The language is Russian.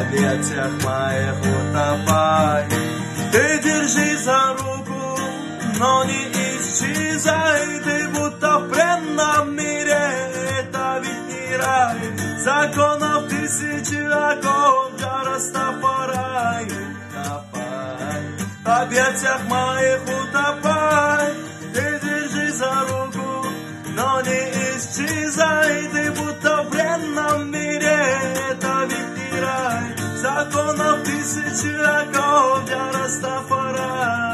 объятиях моих утопай. Ты держи за руку, но не исчезай. Ты будто в пленном мире, это ведь не рай. Законов тысячи окон для Растафарай. Утопай, в объятиях моих утопай. Ты держи за руку, но не исчезай. Ты будто в бренном мире, это ведь не рай. Законов тысячи окон для Растафарай.